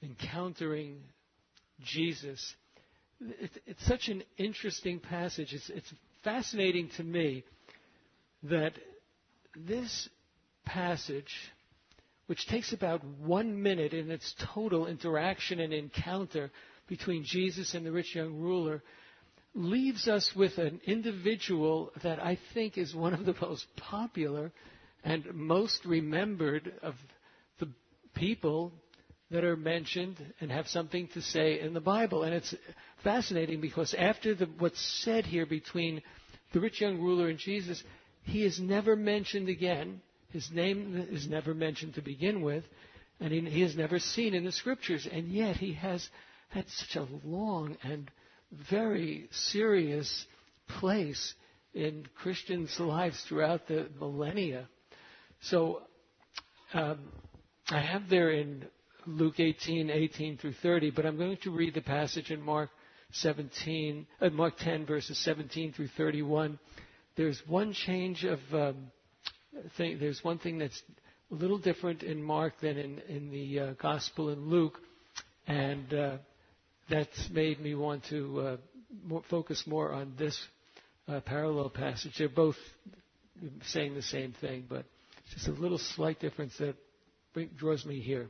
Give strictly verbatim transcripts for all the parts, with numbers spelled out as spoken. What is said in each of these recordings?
encountering Jesus. It, it's such an interesting passage. It's, it's fascinating to me that this passage, which takes about one minute in its total interaction and encounter between Jesus and the rich young ruler, leaves us with an individual that I think is one of the most popular and most remembered of the people that are mentioned and have something to say in the Bible. And it's fascinating because after the, what's said here between the rich young ruler and Jesus, he is never mentioned again. His name is never mentioned to begin with, and he, he is never seen in the Scriptures. And yet he has had such a long and very serious place in Christians' lives throughout the millennia. So um, I have there in Luke eighteen, eighteen through thirty, but I'm going to read the passage in Mark seventeen, uh, Mark ten, verses seventeen through thirty-one. There's one change of um, thing. There's one thing that's a little different in Mark than in, in the uh, Gospel in Luke, and uh, that's made me want to uh, more, focus more on this uh, parallel passage. They're both saying the same thing, but it's just a little slight difference that bring, draws me here.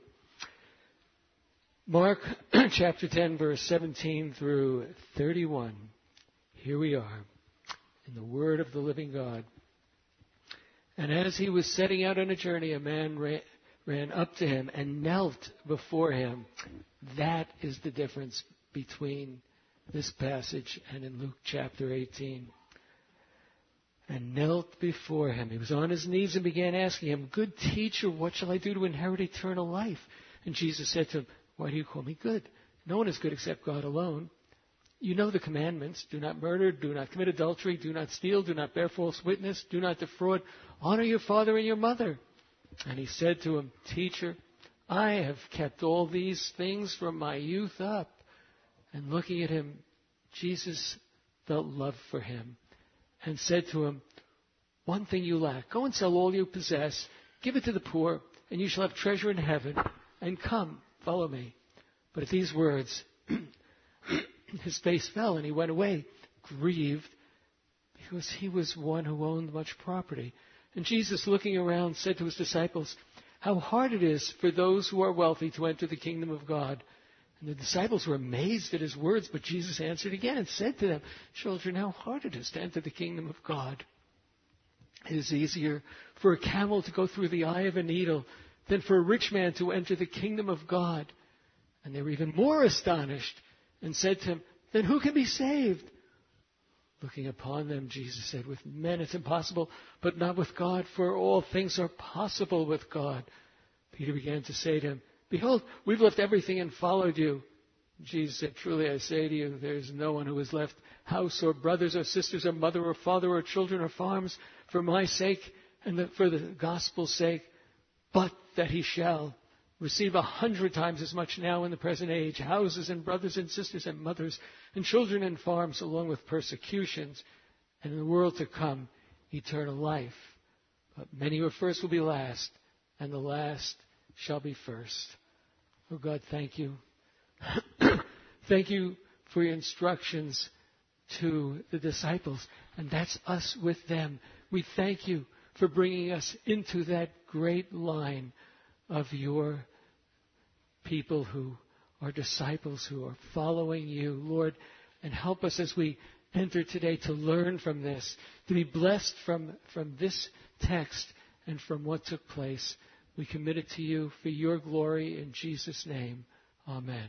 Mark chapter ten, verse seventeen through thirty-one. Here we are in the Word of the living God. And as he was setting out on a journey, a man ran, ran up to him and knelt before him. That is the difference between this passage and in Luke chapter eighteen. And knelt before him. He was on his knees and began asking him, "Good teacher, what shall I do to inherit eternal life?" And Jesus said to him, "Why do you call me good? No one is good except God alone. You know the commandments. Do not murder, do not commit adultery, do not steal, do not bear false witness, do not defraud. Honor your father and your mother." And he said to him, "Teacher, I have kept all these things from my youth up." And looking at him, Jesus felt love for him and said to him, "One thing you lack. Go and sell all you possess, give it to the poor, and you shall have treasure in heaven. And come, follow me." But at these words, his face fell and he went away, grieved, because he was one who owned much property. And Jesus, looking around, said to his disciples, "How hard it is for those who are wealthy to enter the kingdom of God." And the disciples were amazed at his words, but Jesus answered again and said to them, "Children, how hard it is to enter the kingdom of God. It is easier for a camel to go through the eye of a needle than for a rich man to enter the kingdom of God." And they were even more astonished and said to him, "Then who can be saved?" Looking upon them, Jesus said, "With men it's impossible, but not with God, for all things are possible with God." Peter began to say to him, "Behold, we've left everything and followed you." Jesus said, "Truly I say to you, there is no one who has left house or brothers or sisters or mother or father or children or farms for my sake and the, for the gospel's sake, but that he shall receive a hundred times as much now in the present age, houses and brothers and sisters and mothers and children and farms, along with persecutions, and in the world to come, eternal life. But many who are first will be last, and the last shall be first." Oh God, thank you. Thank you for your instructions to the disciples, and that's us with them. We thank you for bringing us into that great line of your people who are disciples, who are following you, Lord, and help us as we enter today to learn from this, to be blessed from, from this text and from what took place. We commit it to you for your glory in Jesus' name. Amen.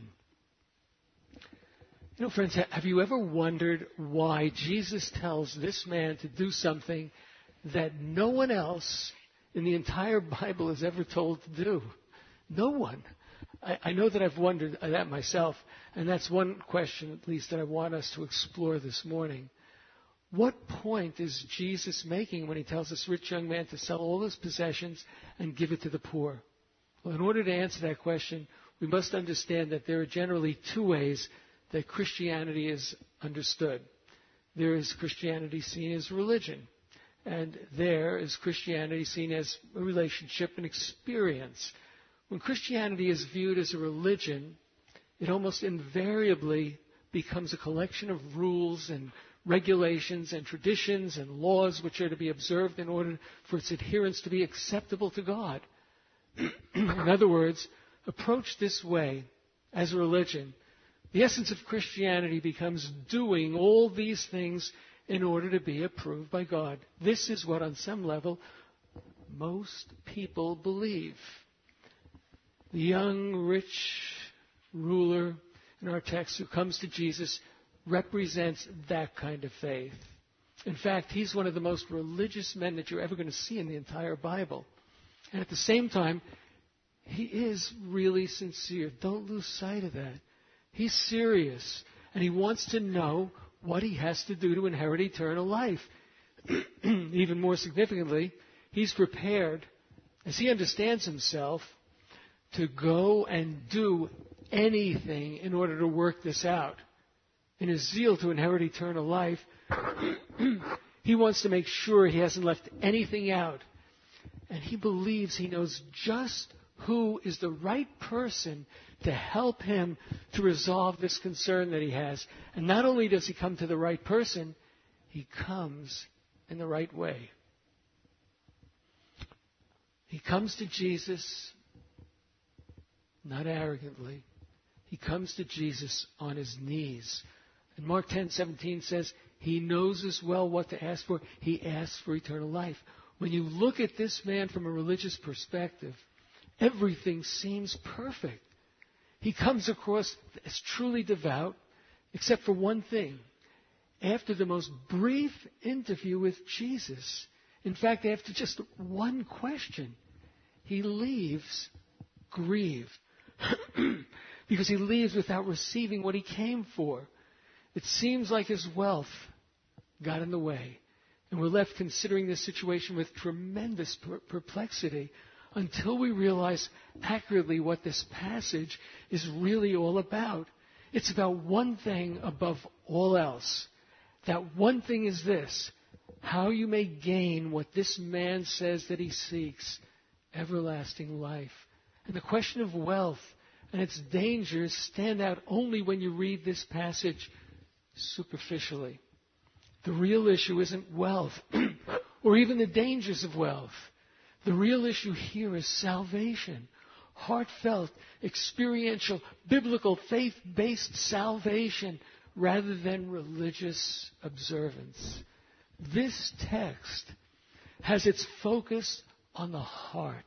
You know, friends, have you ever wondered why Jesus tells this man to do something that no one else in the entire Bible is ever told to do? No one. I, I know that I've wondered that myself, and that's one question, at least, that I want us to explore this morning. What point is Jesus making when he tells this rich young man to sell all his possessions and give it to the poor? Well, in order to answer that question, we must understand that there are generally two ways that Christianity is understood. There is Christianity seen as religion, and there is Christianity seen as a relationship and experience. When Christianity is viewed as a religion, it almost invariably becomes a collection of rules and regulations and traditions and laws which are to be observed in order for its adherents to be acceptable to God. In other words, approached this way as a religion, the essence of Christianity becomes doing all these things in order to be approved by God. This is what, on some level, most people believe. The young, rich ruler in our text who comes to Jesus represents that kind of faith. In fact, he's one of the most religious men that you're ever going to see in the entire Bible. And at the same time, he is really sincere. Don't lose sight of that. He's serious, and he wants to know what he has to do to inherit eternal life. Even more significantly, he's prepared, as he understands himself, to go and do anything in order to work this out. In his zeal to inherit eternal life, he wants to make sure he hasn't left anything out. And he believes he knows just who is the right person to help him to resolve this concern that he has. And not only does he come to the right person, he comes in the right way. He comes to Jesus not arrogantly. He comes to Jesus on his knees. And Mark ten seventeen says, he knows as well what to ask for. He asks for eternal life. When you look at this man from a religious perspective, everything seems perfect. He comes across as truly devout, except for one thing. After the most brief interview with Jesus, in fact, after just one question, he leaves grieved. Because he leaves without receiving what he came for. It seems like his wealth got in the way. And we're left considering this situation with tremendous per- perplexity until we realize accurately what this passage is really all about. It's about one thing above all else. That one thing is this: how you may gain what this man says that he seeks, everlasting life. And the question of wealth and its dangers stand out only when you read this passage superficially. The real issue isn't wealth or even the dangers of wealth. The real issue here is salvation. Heartfelt, experiential, biblical, faith-based salvation rather than religious observance. This text has its focus on the heart.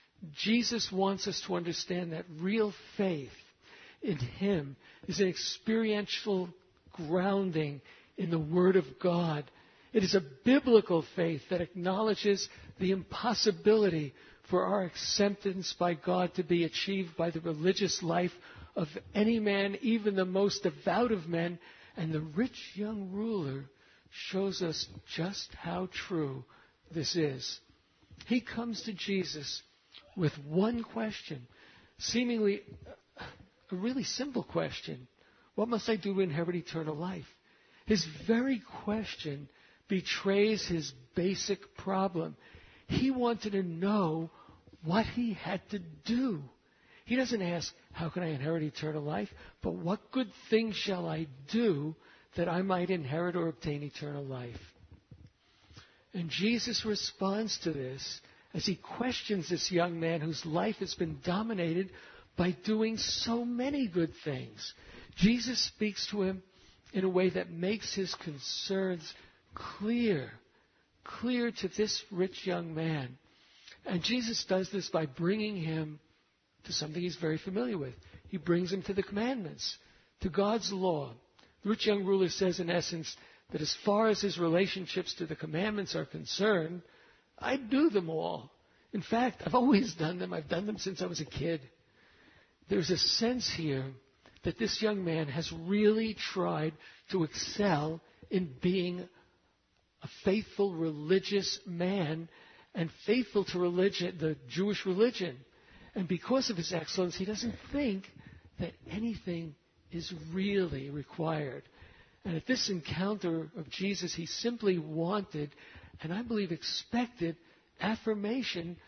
Jesus wants us to understand that real faith in him is an experiential grounding in the Word of God. It is a biblical faith that acknowledges the impossibility for our acceptance by God to be achieved by the religious life of any man, even the most devout of men. And the rich young ruler shows us just how true this is. He comes to Jesus with one question, seemingly a really simple question. What must I do to inherit eternal life? His very question betrays his basic problem. He wanted to know what he had to do. He doesn't ask, how can I inherit eternal life? But what good thing shall I do that I might inherit or obtain eternal life? And Jesus responds to this as he questions this young man whose life has been dominated by doing so many good things. Jesus speaks to him in a way that makes his concerns clear, clear to this rich young man. And Jesus does this by bringing him to something he's very familiar with. He brings him to the commandments, to God's law. The rich young ruler says, in essence, that as far as his relationships to the commandments are concerned, I do them all. In fact, I've always done them. I've done them since I was a kid. There's a sense here that this young man has really tried to excel in being a faithful religious man and faithful to religion, the Jewish religion. And because of his excellence, he doesn't think that anything is really required. And at this encounter of Jesus, he simply wanted, and I believe expected, affirmation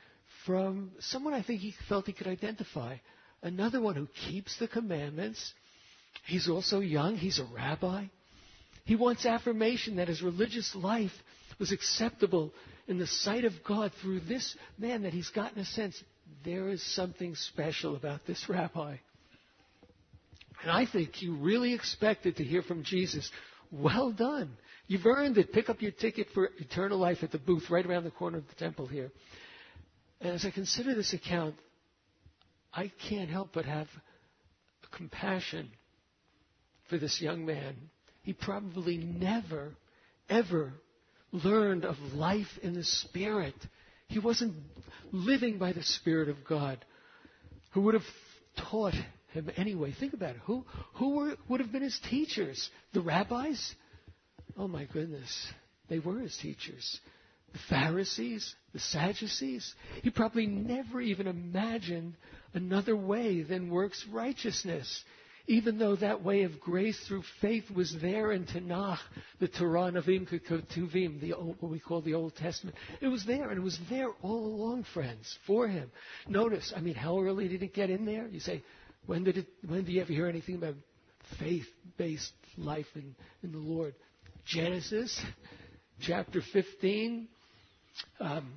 from someone I think he felt he could identify. Another one who keeps the commandments. He's also young. He's a rabbi. He wants affirmation that his religious life was acceptable in the sight of God through this man, that he's gotten a sense there is something special about this rabbi. And I think he really expected to hear from Jesus, well done. You've earned it. Pick up your ticket for eternal life at the booth right around the corner of the temple here. And as I consider this account, I can't help but have compassion for this young man. He probably never, ever learned of life in the Spirit. He wasn't living by the Spirit of God. Who would have taught him anyway? Think about it. Who, who were, would have been his teachers? The rabbis? Oh my goodness. They were his teachers. The Pharisees? The Sadducees? He probably never even imagined another way than works righteousness. Even though that way of grace through faith was there in Tanakh, the Torah, Navim, Ketuvim, the old, what we call the Old Testament. It was there, and it was there all along, friends, for him. Notice, I mean, how early did it get in there? You say, when did it? When do you ever hear anything about faith-based life in, in the Lord? Genesis, chapter fifteen. Um,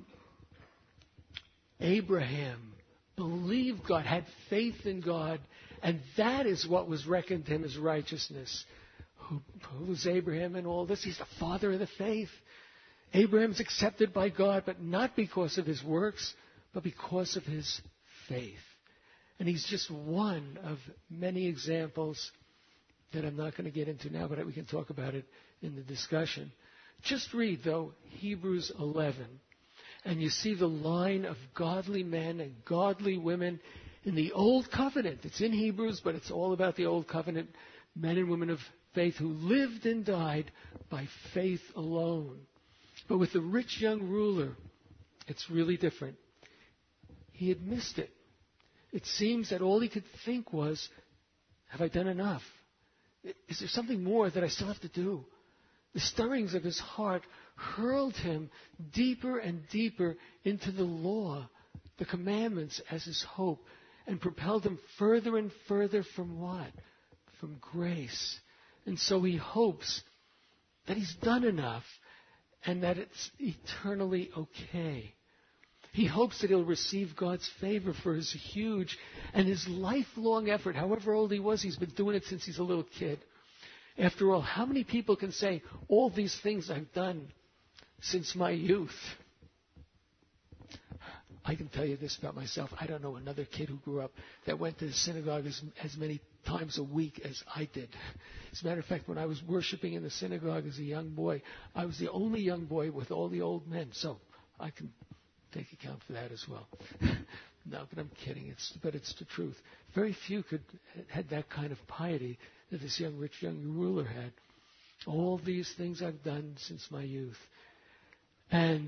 Abraham believed God, had faith in God, and that is what was reckoned to him as righteousness. Who, who was Abraham in all this? He's the father of the faith. Abraham's accepted by God, but not because of his works, but because of his faith. And he's just one of many examples that I'm not going to get into now, but we can talk about it in the discussion. Just read, though, Hebrews eleven, and you see the line of godly men and godly women in the Old Covenant. It's in Hebrews, but it's all about the Old Covenant, men and women of faith who lived and died by faith alone. But with the rich young ruler, it's really different. He had missed it. It seems that all he could think was, have I done enough? Is there something more that I still have to do? The stirrings of his heart hurled him deeper and deeper into the law, the commandments as his hope, and propelled him further and further from what? From grace. And so he hopes that he's done enough and that it's eternally okay. He hopes that he'll receive God's favor for his huge and his lifelong effort. However old he was, he's been doing it since he's a little kid. After all, how many people can say, all these things I've done since my youth? I can tell you this about myself. I don't know another kid who grew up that went to the synagogue as, as many times a week as I did. As a matter of fact, when I was worshiping in the synagogue as a young boy, I was the only young boy with all the old men. So I can take account for that as well. No, but I'm kidding. It's, but it's the truth. Very few could had that kind of piety that this young, rich, young ruler had. All these things I've done since my youth. And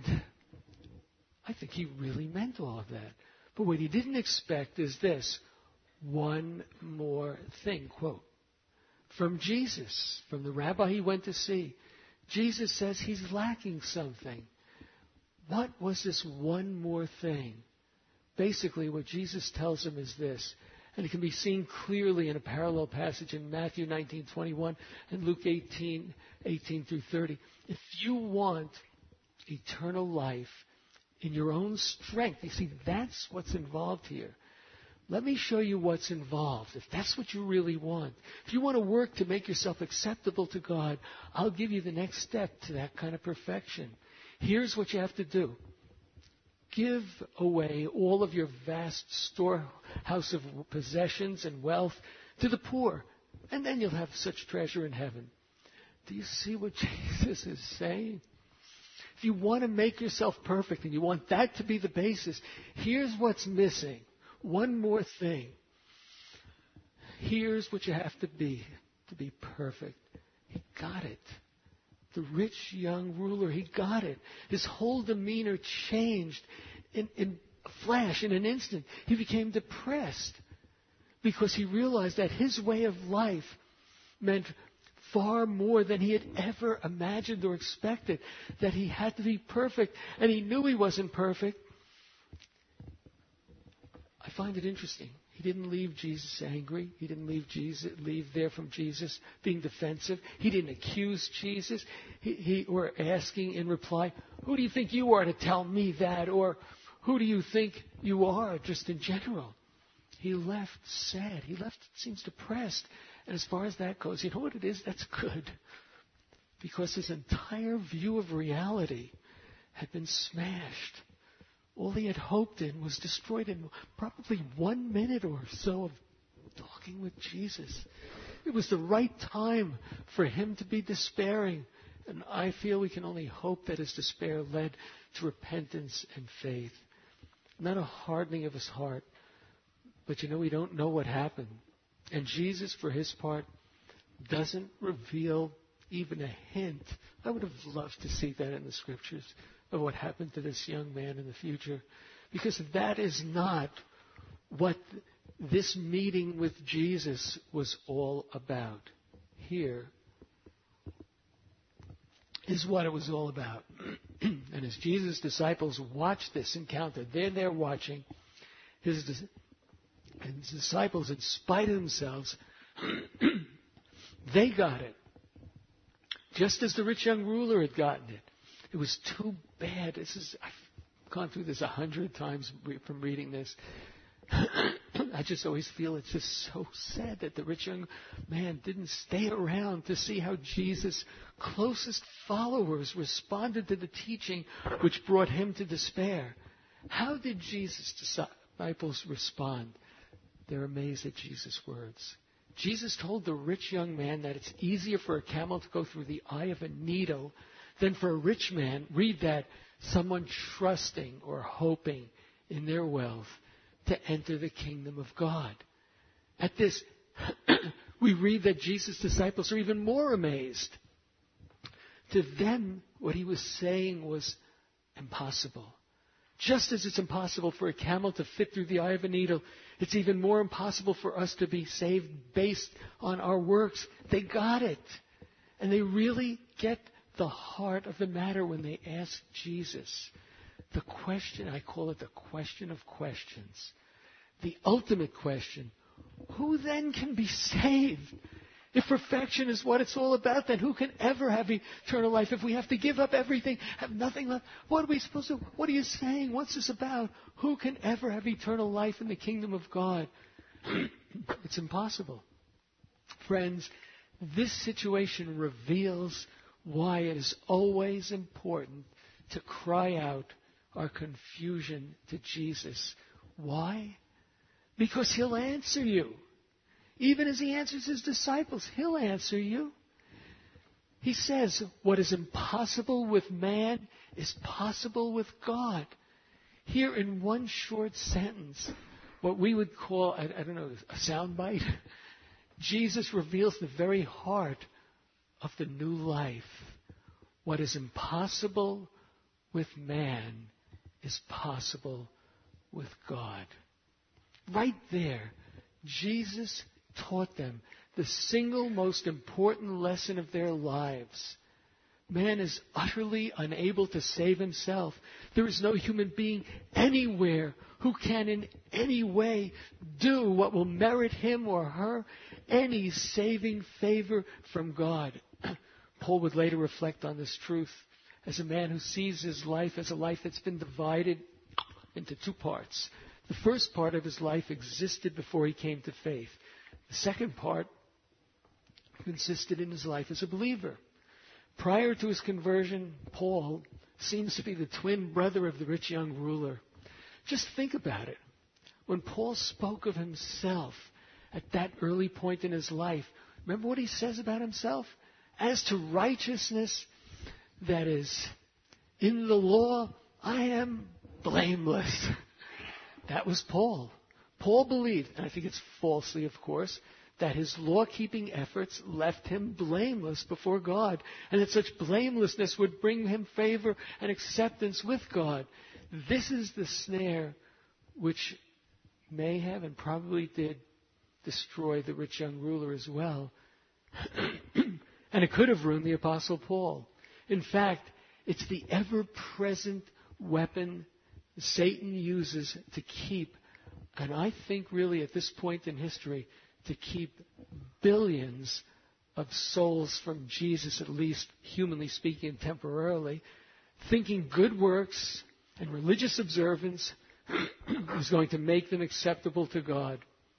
I think he really meant all of that. But what he didn't expect is this, one more thing, quote, from Jesus, from the rabbi he went to see. Jesus says he's lacking something. What was this one more thing? Basically, what Jesus tells him is this, and it can be seen clearly in a parallel passage in Matthew nineteen twenty-one and Luke eighteen, eighteen through thirty. If you want eternal life in your own strength, you see, that's what's involved here. Let me show you what's involved. If that's what you really want, if you want to work to make yourself acceptable to God, I'll give you the next step to that kind of perfection. Here's what you have to do. Give away all of your vast storehouse of possessions and wealth to the poor, and then you'll have such treasure in heaven. Do you see what Jesus is saying? If you want to make yourself perfect and you want that to be the basis, here's what's missing. One more thing. Here's what you have to be to be perfect. He got it. The rich young ruler, he got it. His whole demeanor changed in, in a flash, in an instant. He became depressed because he realized that his way of life meant far more than he had ever imagined or expected, that he had to be perfect, and he knew he wasn't perfect. I find it interesting. He didn't leave Jesus angry. He didn't leave Jesus leave there from Jesus being defensive. He didn't accuse Jesus. He, he or asking in reply, "Who do you think you are to tell me that?" Or, "Who do you think you are?" Just in general. He left sad. He left, it seems, depressed. And as far as that goes, you know what it is? That's good. Because his entire view of reality had been smashed. All he had hoped in was destroyed in probably one minute or so of talking with Jesus. It was the right time for him to be despairing. And I feel we can only hope that his despair led to repentance and faith. Not a hardening of his heart. But you know, we don't know what happened. And Jesus, for his part, doesn't reveal even a hint. I would have loved to see that in the scriptures of what happened to this young man in the future. Because that is not what this meeting with Jesus was all about. Here is what it was all about. And as Jesus' disciples watch this encounter, they're there watching. His, his disciples, in spite of themselves, they got it. Just as the rich young ruler had gotten it. It was too bad. This is, I've gone through this a hundred times from reading this. I just always feel it's just so sad that the rich young man didn't stay around to see how Jesus' closest followers responded to the teaching which brought him to despair. How did Jesus' disciples respond? They're amazed at Jesus' words. Jesus told the rich young man that it's easier for a camel to go through the eye of a needle than for a rich man, read that, someone trusting or hoping in their wealth to enter the kingdom of God. At this, we read that Jesus' disciples are even more amazed. To them, what he was saying was impossible. Just as it's impossible for a camel to fit through the eye of a needle, it's even more impossible for us to be saved based on our works. They got it. And they really get the heart of the matter when they ask Jesus the question, I call it the question of questions. The ultimate question, who then can be saved? If perfection is what it's all about, then who can ever have eternal life? If we have to give up everything, have nothing left, what are we supposed to, what are you saying? What's this about? Who can ever have eternal life in the kingdom of God? It's impossible. Friends, this situation reveals why it is always important to cry out our confusion to Jesus. Why? Because he'll answer you. Even as he answers his disciples, he'll answer you. He says, what is impossible with man is possible with God. Here in one short sentence, what we would call, I, I don't know, a soundbite, Jesus reveals the very heart of the new life. What is impossible with man is possible with God. Right there, Jesus taught them the single most important lesson of their lives. Man is utterly unable to save himself. There is no human being anywhere who can in any way do what will merit him or her any saving favor from God. Paul would later reflect on this truth as a man who sees his life as a life that's been divided into two parts. The first part of his life existed before he came to faith. The second part consisted in his life as a believer. Prior to his conversion, Paul seems to be the twin brother of the rich young ruler. Just think about it. When Paul spoke of himself at that early point in his life, remember what he says about himself? As to righteousness that is in the law, I am blameless. That was Paul. Paul believed, and I think it's falsely, of course, that his law-keeping efforts left him blameless before God, and that such blamelessness would bring him favor and acceptance with God. This is the snare which may have and probably did destroy the rich young ruler as well. And it could have ruined the Apostle Paul. In fact, it's the ever-present weapon Satan uses to keep And I think really at this point in history, to keep billions of souls from Jesus, at least humanly speaking, temporarily, thinking good works and religious observance is going to make them acceptable to God.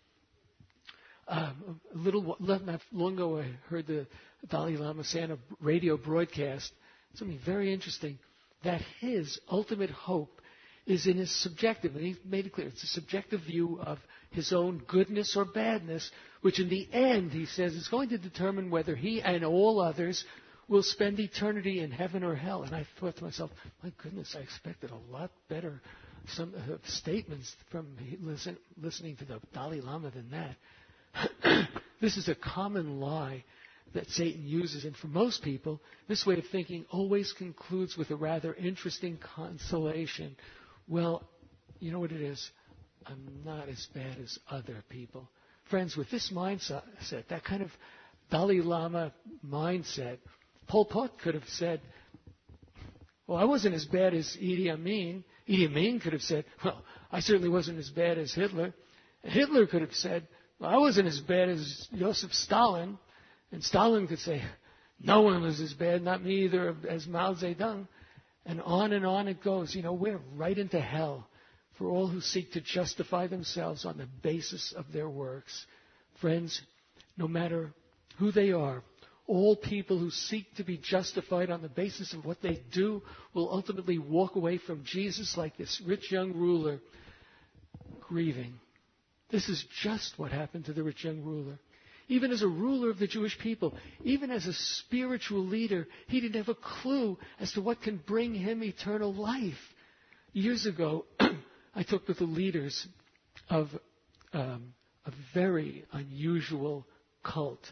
Um, a little not long ago, I heard the Dalai Lama say on a radio broadcast something very interesting, that his ultimate hope is in his subjective, and he made it clear, it's a subjective view of his own goodness or badness, which in the end, he says, is going to determine whether he and all others will spend eternity in heaven or hell. And I thought to myself, my goodness, I expected a lot better some uh, statements from listen, listening to the Dalai Lama than that. This is a common lie that Satan uses, and for most people, this way of thinking always concludes with a rather interesting consolation. Well, you know what it is? I'm not as bad as other people. Friends, with this mindset, that kind of Dalai Lama mindset, Pol Pot could have said, well, I wasn't as bad as Idi Amin. Idi Amin could have said, well, I certainly wasn't as bad as Hitler. Hitler could have said, well, I wasn't as bad as Joseph Stalin. And Stalin could say, no one was as bad, not me either, as Mao Zedong. And on and on it goes. You know, we're right into hell for all who seek to justify themselves on the basis of their works. Friends, no matter who they are, all people who seek to be justified on the basis of what they do will ultimately walk away from Jesus like this rich young ruler, grieving. This is just what happened to the rich young ruler. Even as a ruler of the Jewish people, even as a spiritual leader, he didn't have a clue as to what can bring him eternal life. Years ago, I talked with the leaders of um, a very unusual cult.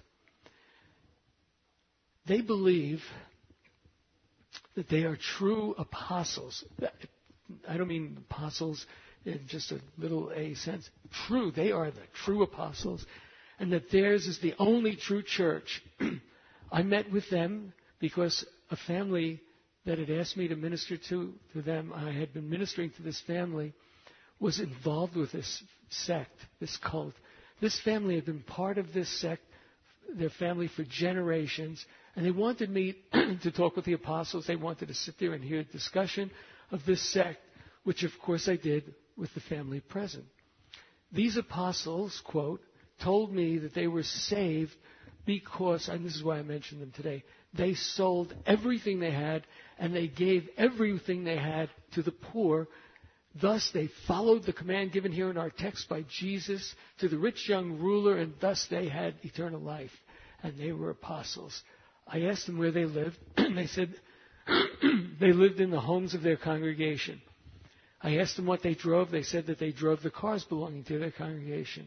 They believe that they are true apostles. I don't mean apostles in just a little a sense. True, they are the true apostles. And that theirs is the only true church. I met with them because a family that had asked me to minister to, to them, I had been ministering to this family, was involved with this sect, this cult. This family had been part of this sect, their family, for generations, and they wanted me to talk with the apostles. They wanted to sit there and hear a discussion of this sect, which of course I did with the family present. These apostles, quote, told me that they were saved because, and this is why I mentioned them today, they sold everything they had and they gave everything they had to the poor. Thus they followed the command given here in our text by Jesus to the rich young ruler, and thus they had eternal life. And they were apostles. I asked them where they lived, and they said they lived in the homes of their congregation. I asked them what they drove. They said that they drove the cars belonging to their congregation.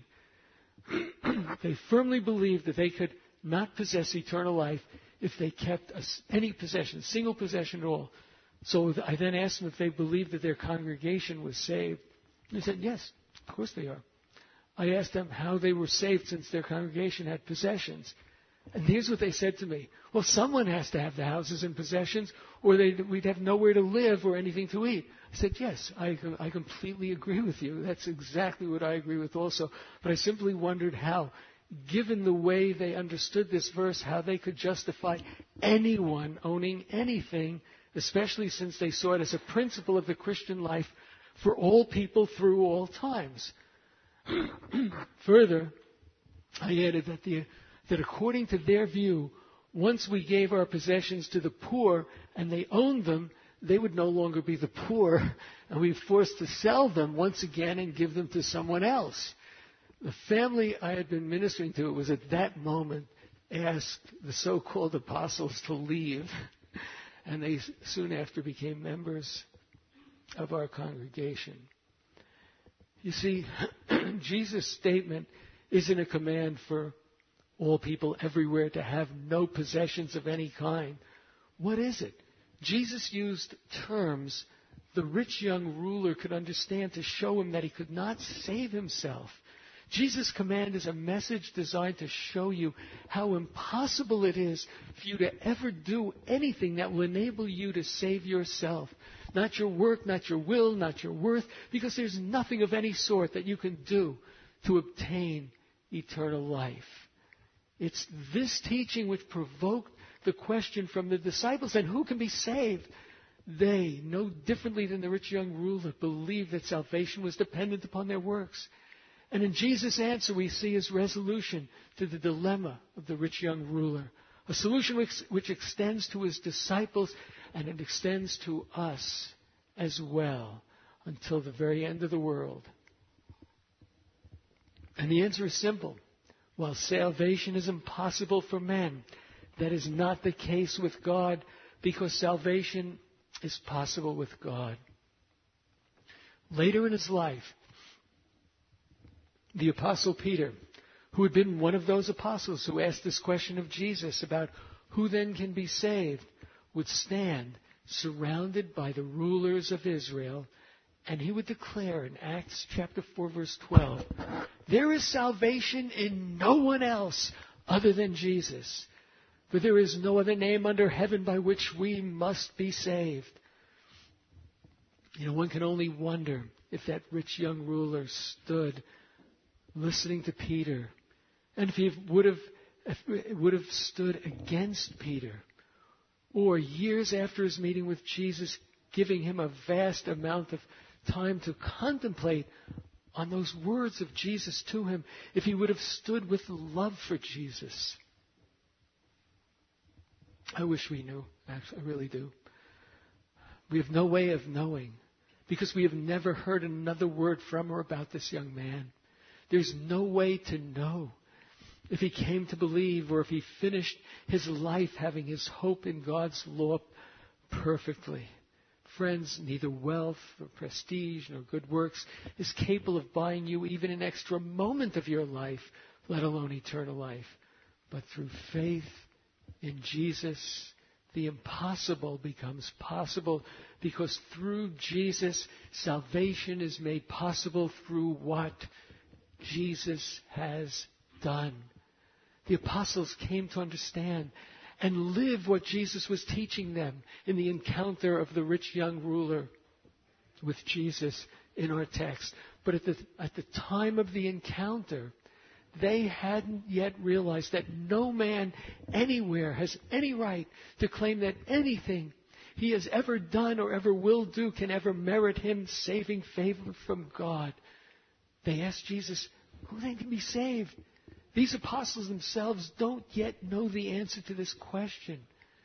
They firmly believed that they could not possess eternal life if they kept a, any possession, single possession at all. So I then asked them if they believed that their congregation was saved. They said, yes, of course they are. I asked them how they were saved since their congregation had possessions. And here's what they said to me. Well, someone has to have the houses and possessions, or they'd, we'd have nowhere to live or anything to eat. I said, yes, I, I completely agree with you. That's exactly what I agree with also. But I simply wondered how, given the way they understood this verse, how they could justify anyone owning anything, especially since they saw it as a principle of the Christian life for all people through all times. Further, I added that, the, that according to their view, once we gave our possessions to the poor and they owned them, they would no longer be the poor, and we were forced to sell them once again and give them to someone else. The family I had been ministering to was at that moment asked the so-called apostles to leave, and they soon after became members of our congregation. You see, Jesus' statement isn't a command for all people everywhere to have no possessions of any kind. What is it? Jesus used terms the rich young ruler could understand to show him that he could not save himself. Jesus' command is a message designed to show you how impossible it is for you to ever do anything that will enable you to save yourself. not your work, not your will, not your worth, because there's nothing of any sort that you can do to obtain eternal life. It's this teaching which provoked the question from the disciples, and who can be saved? They, no differently than the rich young ruler, believed that salvation was dependent upon their works. And in Jesus' answer, we see his resolution to the dilemma of the rich young ruler, a solution which, which extends to his disciples and it extends to us as well until the very end of the world. And the answer is simple. While salvation is impossible for men, that is not the case with God, because salvation is possible with God. Later in his life, the Apostle Peter, who had been one of those apostles who asked this question of Jesus about who then can be saved, would stand surrounded by the rulers of Israel, and he would declare in Acts chapter four, verse twelve, there is salvation in no one else other than Jesus, for there is no other name under heaven by which we must be saved. You know, one can only wonder if that rich young ruler stood listening to Peter, and if he would have, if would have stood against Peter, or years after his meeting with Jesus, giving him a vast amount of time to contemplate on those words of Jesus to him, if he would have stood with love for Jesus. I wish we knew. Actually, I really do. We have no way of knowing, because we have never heard another word from or about this young man. There's no way to know if he came to believe or if he finished his life having his hope in God's law perfectly. Friends, neither wealth or prestige nor good works is capable of buying you even an extra moment of your life, let alone eternal life. But through faith in Jesus, the impossible becomes possible, because through Jesus, salvation is made possible through what Jesus has done. The apostles came to understand and live what Jesus was teaching them in the encounter of the rich young ruler with Jesus in our text. But at the, at the time of the encounter, they hadn't yet realized that no man anywhere has any right to claim that anything he has ever done or ever will do can ever merit him saving favor from God. They asked Jesus, who then can be saved? These apostles themselves don't yet know the answer to this question.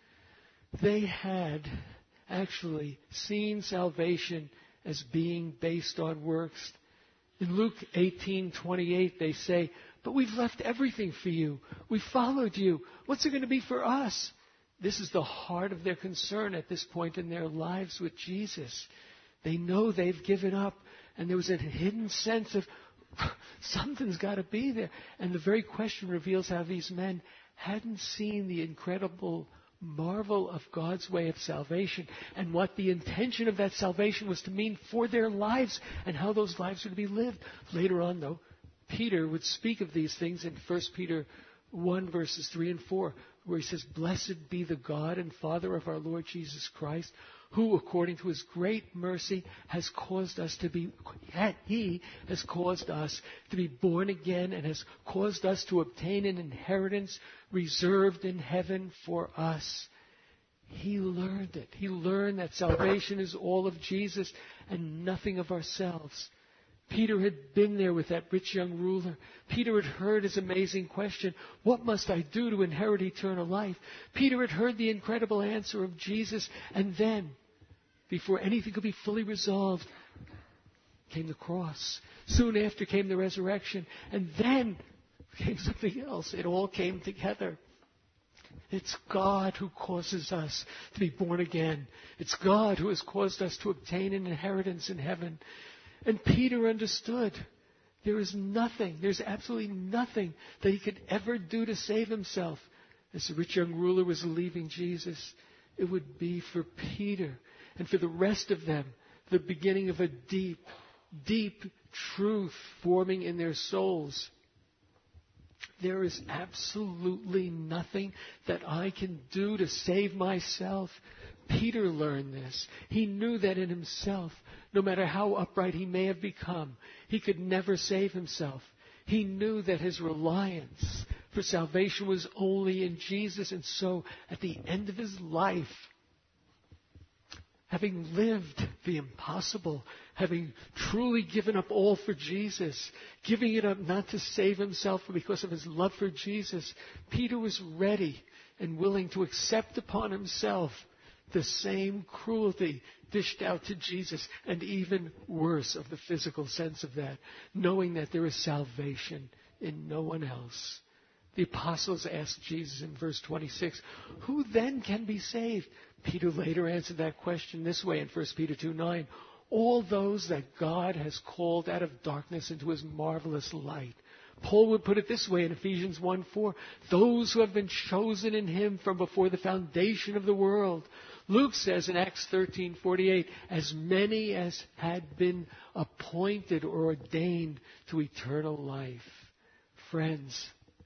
They had actually seen salvation as being based on works. In Luke eighteen twenty-eight, they say, but we've left everything for you. We followed you. What's it going to be for us? This is the heart of their concern at this point in their lives with Jesus. They know they've given up, and there was a hidden sense of something's got to be there. And the very question reveals how these men hadn't seen the incredible marvel of God's way of salvation and what the intention of that salvation was to mean for their lives and how those lives were to be lived. Later on, though, Peter would speak of these things in First Peter one, verses three and four, where he says, blessed be the God and Father of our Lord Jesus Christ, who, according to his great mercy, has caused us to be, he has caused us to be born again and has caused us to obtain an inheritance reserved in heaven for us. He learned it. He learned that salvation is all of Jesus and nothing of ourselves. Peter had been there with that rich young ruler. Peter had heard his amazing question, what must I do to inherit eternal life? Peter had heard the incredible answer of Jesus, and then, before anything could be fully resolved, came the cross. Soon after came the resurrection, and then came something else. It all came together. It's God who causes us to be born again. It's God who has caused us to obtain an inheritance in heaven. And Peter understood there is nothing, there's absolutely nothing that he could ever do to save himself. As the rich young ruler was leaving Jesus, it would be for Peter and for the rest of them the beginning of a deep, deep truth forming in their souls. There is absolutely nothing that I can do to save myself. Peter learned this. He knew that in himself, no matter how upright he may have become, he could never save himself. He knew that his reliance for salvation was only in Jesus. And so, at the end of his life, having lived the impossible, having truly given up all for Jesus, giving it up not to save himself, but because of his love for Jesus, Peter was ready and willing to accept upon himself the same cruelty dished out to Jesus, and even worse of the physical sense of that, knowing that there is salvation in no one else. The apostles asked Jesus in verse twenty-six, who then can be saved? Peter later answered that question this way in First Peter two nine, all those that God has called out of darkness into his marvelous light. Paul would put it this way in Ephesians one four, those who have been chosen in him from before the foundation of the world. Luke says in Acts thirteen forty-eight, as many as had been appointed or ordained to eternal life. Friends,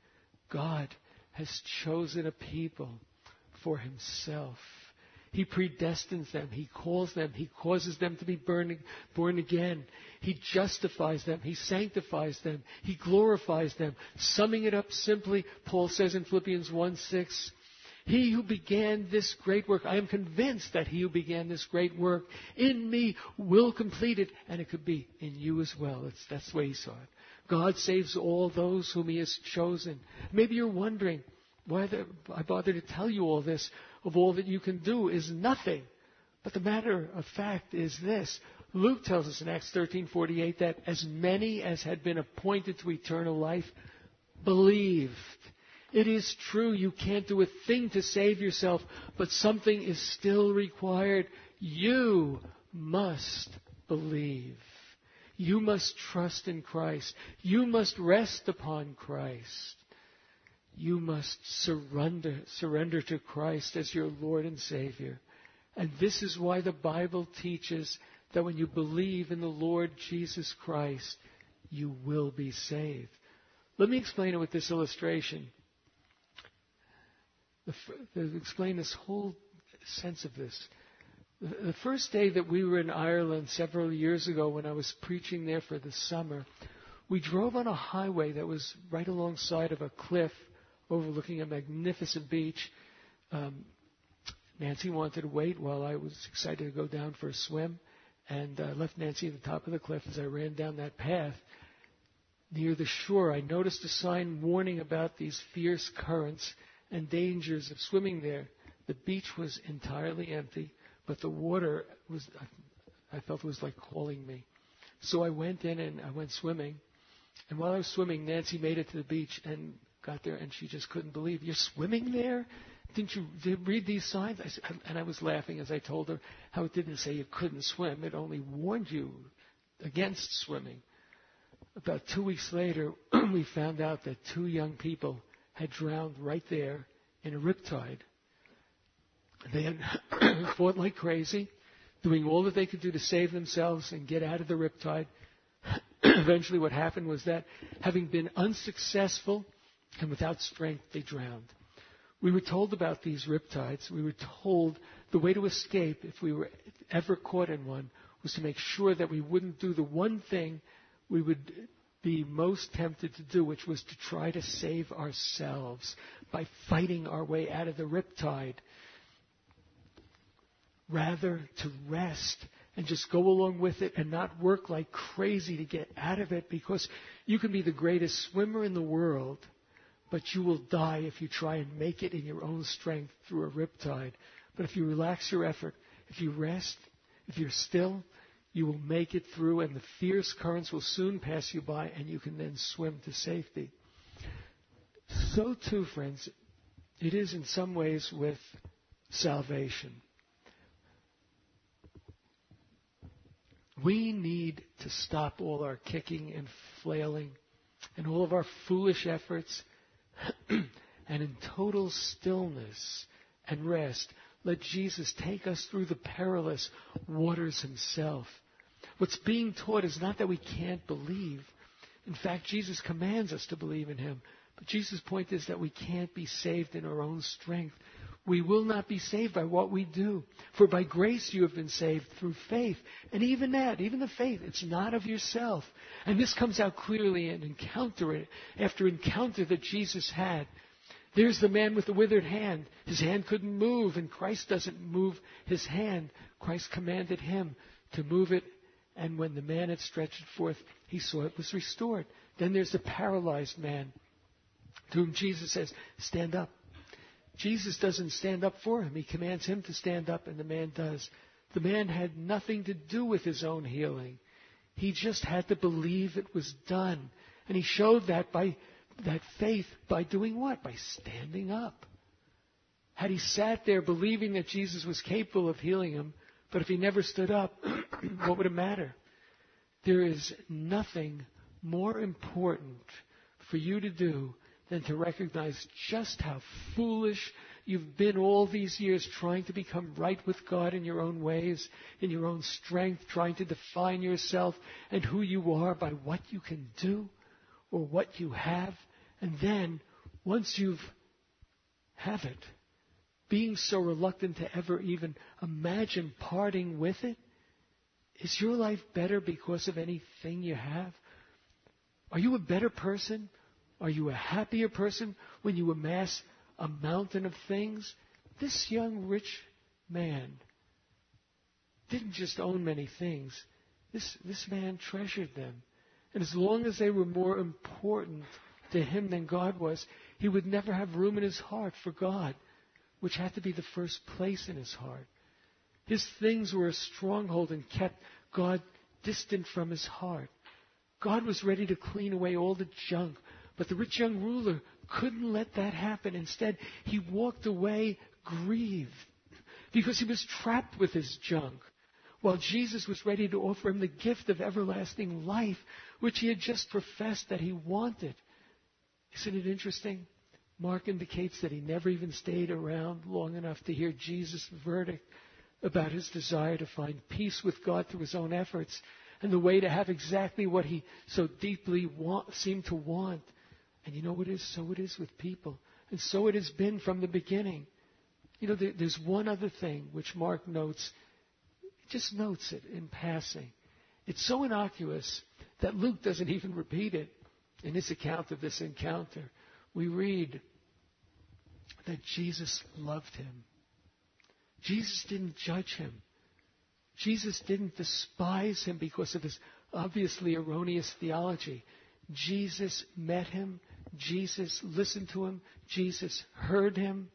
God has chosen a people for himself. He predestines them. He calls them. He causes them to be born, born again. He justifies them. He sanctifies them. He glorifies them. Summing it up simply, Paul says in Philippians one six, he who began this great work, I am convinced that he who began this great work in me will complete it. And it could be in you as well. It's, that's the way he saw it. God saves all those whom he has chosen. Maybe you're wondering, why the, I bother to tell you all this, of all that you can do is nothing. But the matter of fact is this. Luke tells us in Acts thirteen forty-eight that as many as had been appointed to eternal life believed. It is true you can't do a thing to save yourself, but something is still required. You must believe. You must trust in Christ. You must rest upon Christ. You must surrender, surrender to Christ as your Lord and Savior. And this is why the Bible teaches that when you believe in the Lord Jesus Christ, you will be saved. Let me explain it with this illustration. The, the, explain this whole sense of this. The, the first day that we were in Ireland several years ago when I was preaching there for the summer, we drove on a highway that was right alongside of a cliff overlooking a magnificent beach. Um, Nancy wanted to wait while I was excited to go down for a swim, and I uh, left Nancy at the top of the cliff. As I ran down that path, near the shore, I noticed a sign warning about these fierce currents and dangers of swimming there. The beach was entirely empty, but the water was, I felt it was like calling me. So I went in and I went swimming. And while I was swimming, Nancy made it to the beach and got there, and she just couldn't believe, you're swimming there? Didn't you did read these signs? I said, and I was laughing as I told her how it didn't say you couldn't swim. It only warned you against swimming. About two weeks later, we found out that two young people had drowned right there in a riptide. They had fought like crazy, doing all that they could do to save themselves and get out of the riptide. Eventually what happened was that, having been unsuccessful and without strength, they drowned. We were told about these riptides. We were told the way to escape, if we were ever caught in one, was to make sure that we wouldn't do the one thing we would be most tempted to do, which was to try to save ourselves by fighting our way out of the riptide. Rather, to rest and just go along with it and not work like crazy to get out of it, because you can be the greatest swimmer in the world, but you will die if you try and make it in your own strength through a riptide. But if you relax your effort, if you rest, if you're still, you will make it through, and the fierce currents will soon pass you by, and you can then swim to safety. So too, friends, it is in some ways with salvation. We need to stop all our kicking and flailing and all of our foolish efforts, and in total stillness and rest, let Jesus take us through the perilous waters himself. What's being taught is not that we can't believe. In fact, Jesus commands us to believe in him. But Jesus' point is that we can't be saved in our own strength. We will not be saved by what we do. For by grace you have been saved through faith. And even that, even the faith, it's not of yourself. And this comes out clearly in encounter after encounter that Jesus had. There's the man with the withered hand. His hand couldn't move, and Christ doesn't move his hand. Christ commanded him to move it, and when the man had stretched it forth, he saw it was restored. Then there's the paralyzed man, to whom Jesus says, stand up. Jesus doesn't stand up for him. He commands him to stand up, and the man does. The man had nothing to do with his own healing. He just had to believe it was done. And he showed that by that faith by doing what? By standing up. Had he sat there believing that Jesus was capable of healing him, but if he never stood up, what would it matter? There is nothing more important for you to do than to recognize just how foolish you've been all these years trying to become right with God in your own ways, in your own strength, trying to define yourself and who you are by what you can do or what you have. And then, once you've have it, being so reluctant to ever even imagine parting with it, is your life better because of anything you have? Are you a better person? Are you a happier person when you amass a mountain of things? This young rich man didn't just own many things. This, this man treasured them. And as long as they were more important to him than God was, he would never have room in his heart for God, which had to be the first place in his heart. His things were a stronghold and kept God distant from his heart. God was ready to clean away all the junk, but the rich young ruler couldn't let that happen. Instead, he walked away grieved because he was trapped with his junk, while Jesus was ready to offer him the gift of everlasting life, which he had just professed that he wanted. Isn't it interesting? Mark indicates that he never even stayed around long enough to hear Jesus' verdict about his desire to find peace with God through his own efforts and the way to have exactly what he so deeply want, seemed to want. And you know what it is? So it is with people. And so it has been from the beginning. You know, there, there's one other thing which Mark notes. Just notes it in passing. It's so innocuous that Luke doesn't even repeat it in his account of this encounter. We read that Jesus loved him. Jesus didn't judge him. Jesus didn't despise him because of his obviously erroneous theology. Jesus met him. Jesus listened to him. Jesus heard him.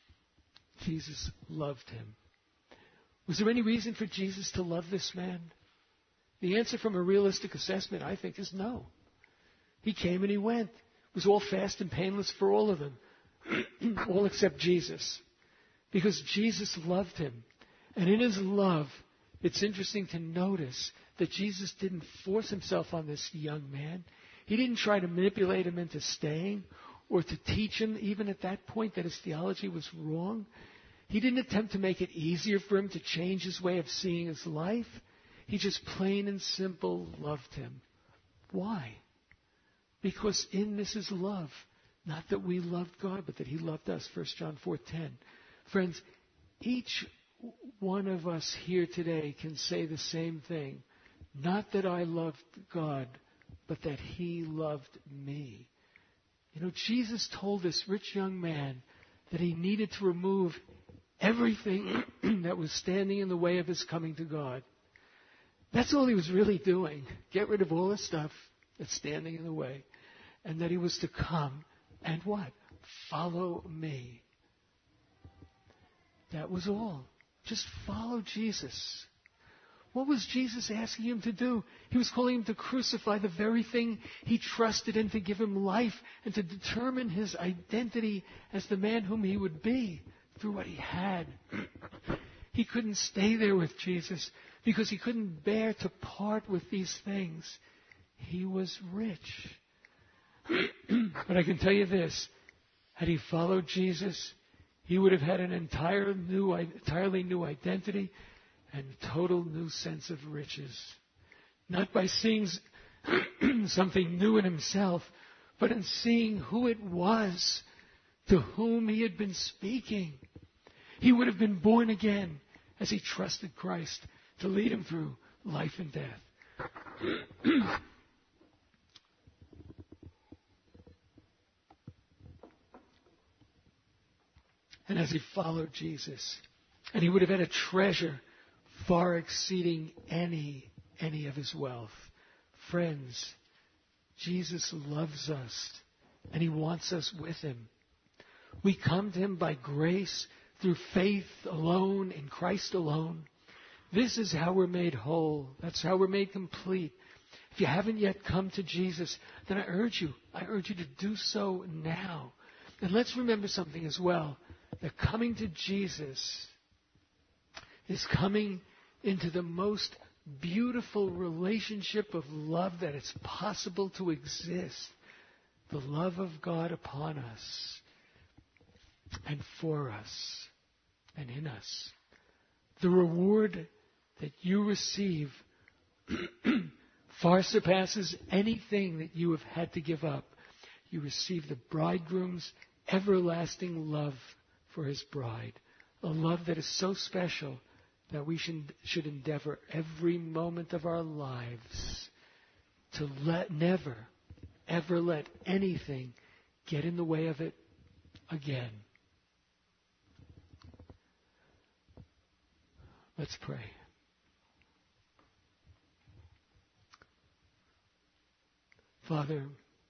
Jesus loved him. Was there any reason for Jesus to love this man? The answer from a realistic assessment, I think, is no. He came and he went. It was all fast and painless for all of them. All except Jesus. Because Jesus loved him. And in his love, it's interesting to notice that Jesus didn't force himself on this young man. He didn't try to manipulate him into staying or to teach him, even at that point, that his theology was wrong. He didn't attempt to make it easier for him to change his way of seeing his life. He just plain and simple loved him. Why? Because in this is love. Not that we loved God, but that he loved us. First John four ten. Friends, each one of us here today can say the same thing. Not that I loved God, but that he loved me. You know, Jesus told this rich young man that he needed to remove everything that was standing in the way of his coming to God. That's all he was really doing. Get rid of all the stuff that's standing in the way. And that he was to come and what? Follow me. That was all. Just follow Jesus. What was Jesus asking him to do? He was calling him to crucify the very thing he trusted in, to give him life and to determine his identity as the man whom he would be through what he had. He couldn't stay there with Jesus because he couldn't bear to part with these things. He was rich. But I can tell you this, had he followed Jesus, he would have had an entire new, entirely new identity and total new sense of riches. Not by seeing something new in himself, but in seeing who it was to whom he had been speaking. He would have been born again as he trusted Christ to lead him through life and death. And as he followed Jesus, and he would have had a treasure far exceeding any, any of his wealth. Friends, Jesus loves us, and he wants us with him. We come to him by grace through faith alone, in Christ alone. This is how we're made whole. That's how we're made complete. If you haven't yet come to Jesus, then I urge you, I urge you to do so now. And let's remember something as well, that coming to Jesus is coming into the most beautiful relationship of love that it's possible to exist. The love of God upon us and for us and in us. The reward that you receive far surpasses anything that you have had to give up. You receive the bridegroom's everlasting love for his bride, a love that is so special that we should, should endeavor every moment of our lives to let never, ever let anything get in the way of it again. Let's pray. Father,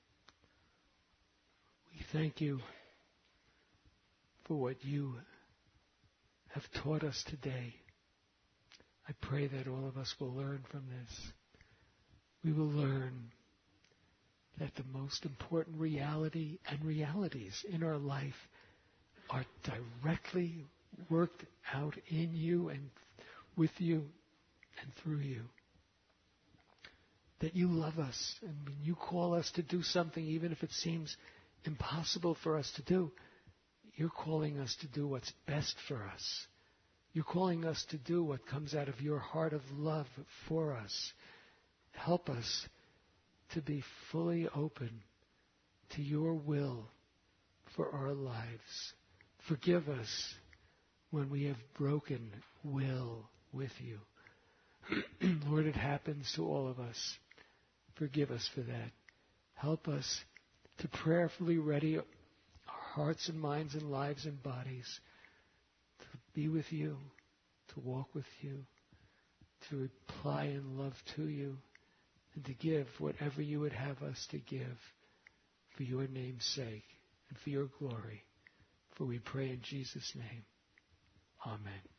we thank you for what you have taught us today. I pray that all of us will learn from this. We will learn that the most important reality and realities in our life are directly worked out in you and with you and through you. That you love us, and when you call us to do something, even if it seems impossible for us to do, you're calling us to do what's best for us. You're calling us to do what comes out of your heart of love for us. Help us to be fully open to your will for our lives. Forgive us when we have broken will with you. Lord, it happens to all of us. Forgive us for that. Help us to prayerfully ready our hearts and minds and lives and bodies to be with you, to walk with you, to reply in love to you, and to give whatever you would have us to give for your name's sake and for your glory. For we pray in Jesus' name. Amen.